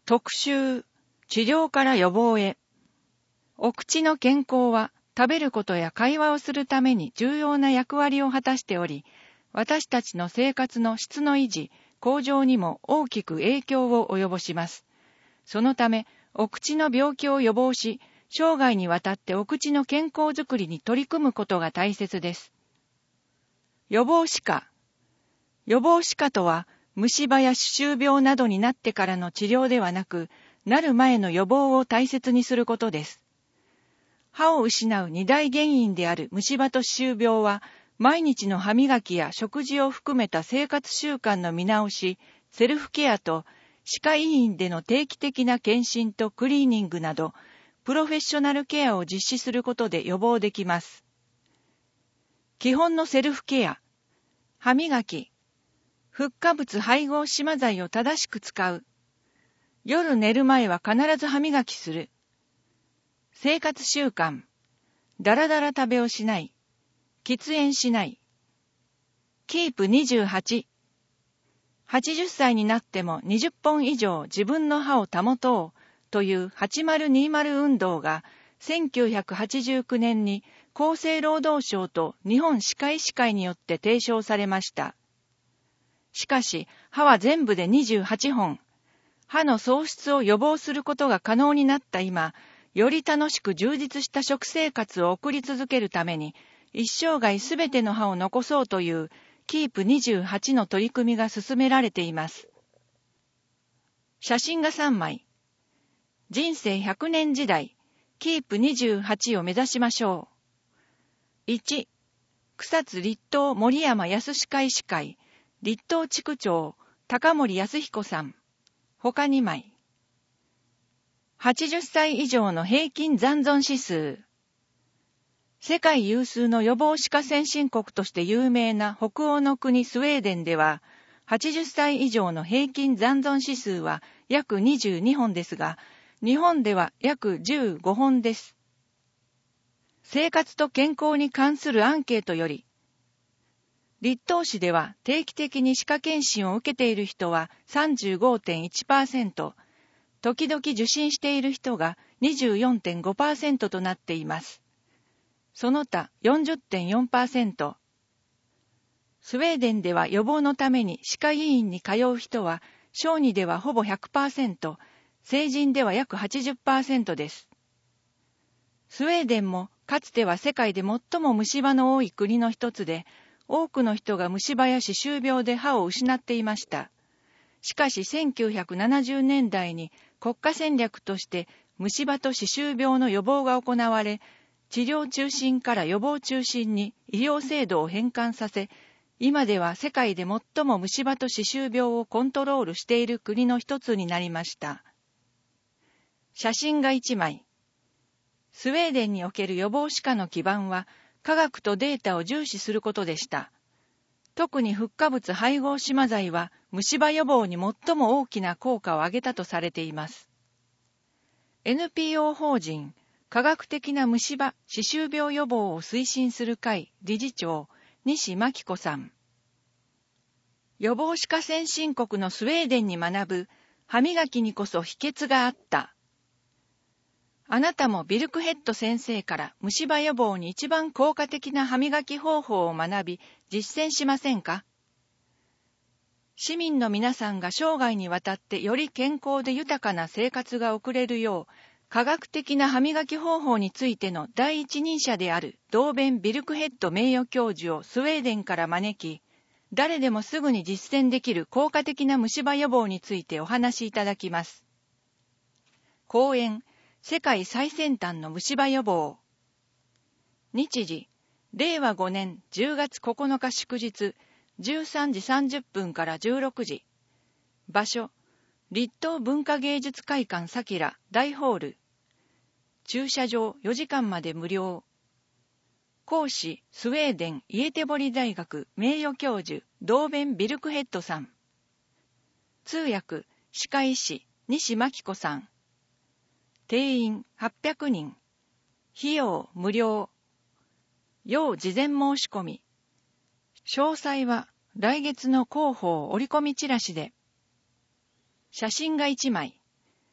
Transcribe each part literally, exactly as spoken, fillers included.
特集、治療から予防へ。お口の健康は食べることや会話をするために重要な役割を果たしており、私たちの生活の質の維持、向上にも大きく影響を及ぼします。そのため、お口の病気を予防し、生涯にわたってお口の健康づくりに取り組むことが大切です。予防歯科。予防歯科とは、虫歯や歯周病などになってからの治療ではなく、なる前の予防を大切にすることです。歯を失う二大原因である虫歯と歯周病は、毎日の歯磨きや食事を含めた生活習慣の見直し、セルフケアと、歯科医院での定期的な検診とクリーニングなど、プロフェッショナルケアを実施することで予防できます。基本のセルフケア。歯磨き。フッ化物配合島剤を正しく使う。夜寝る前は必ず歯磨きする。生活習慣。だらだら食べをしない。喫煙しない。キープにじゅうはち。はちじゅっさいになってもにじゅっぽん以上自分の歯を保とうというはちまるにじゅう運動がせんきゅうひゃくはちじゅうきゅうねんに厚生労働省と日本歯科医師会によって提唱されました。しかし、歯は全部でにじゅうはちほん。歯の喪失を予防することが可能になった今、より楽しく充実した食生活を送り続けるために、一生涯すべての歯を残そうというキープにじゅうはちの取り組みが進められています。写真がさんまい。人生ひゃくねん時代、キープにじゅうはちを目指しましょう。いち、草津立東森山康歯科医師会、立東地区長、高森康彦さん。他にまい。はちじゅっさい以上の平均残存指数。世界有数の予防歯科先進国として有名な北欧の国スウェーデンでは、はちじゅっさい以上の平均残存指数は約にじゅうにほんですが、日本では約じゅうごほんです。生活と健康に関するアンケートより、立東市では定期的に歯科検診を受けている人は さんじゅうごてんいちパーセント、時々受診している人が にじゅうよんてんごパーセント となっています。その他 よんじゅってんよんパーセント。スウェーデンでは予防のために歯科医院に通う人は小児ではほぼ ひゃくパーセント、成人では約 はちじゅっパーセント です。スウェーデンもかつては世界で最も虫歯の多い国の一つで、多くの人が虫歯や歯周病で歯を失っていました。しかしせんきゅうひゃくななじゅうねんだいに国家戦略として虫歯と歯周病の予防が行われ、治療中心から予防中心に医療制度を変換させ、今では世界で最も虫歯と歯周病をコントロールしている国の一つになりました。写真がいちまい。スウェーデンにおける予防歯科の基盤は、科学とデータを重視することでした。特にフッ化物配合島剤は虫歯予防に最も大きな効果を上げたとされています。エヌピーオー 法人科学的な虫歯・歯周病予防を推進する会理事長、西真紀子さん。予防歯科先進国のスウェーデンに学ぶ歯磨きにこそ秘訣があった。あなたもビルクヘッド先生から虫歯予防に一番効果的な歯磨き方法を学び、実践しませんか？市民の皆さんが生涯にわたってより健康で豊かな生活が送れるよう、科学的な歯磨き方法についての第一人者であるドーベン・ビルクヘッド名誉教授をスウェーデンから招き、誰でもすぐに実践できる効果的な虫歯予防についてお話しいただきます。講演、世界最先端の虫歯予防。日時、れいわごねんじゅうがつここのか祝日、じゅうさんじさんじゅっぷんからじゅうろくじ。場所、立東文化芸術会館さきら大ホール。駐車場よじかんまで無料。講師、スウェーデンイエテボリ大学名誉教授、ドーベン・ビルクヘッドさん。通訳、歯科医師、西真紀子さん。定員はっぴゃくにん。費用無料。要事前申し込み。詳細は来月の広報折り込みチラシで。写真がいちまい。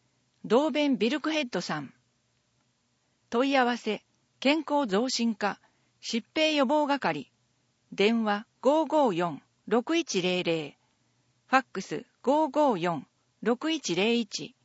ドーベン・ビルクヘッドさん。問い合わせ、健康増進課、疾病予防係、電話 ごーごーよん ろくいちゼロゼロ、ファックス ごーごーよん ろくいちゼロいち。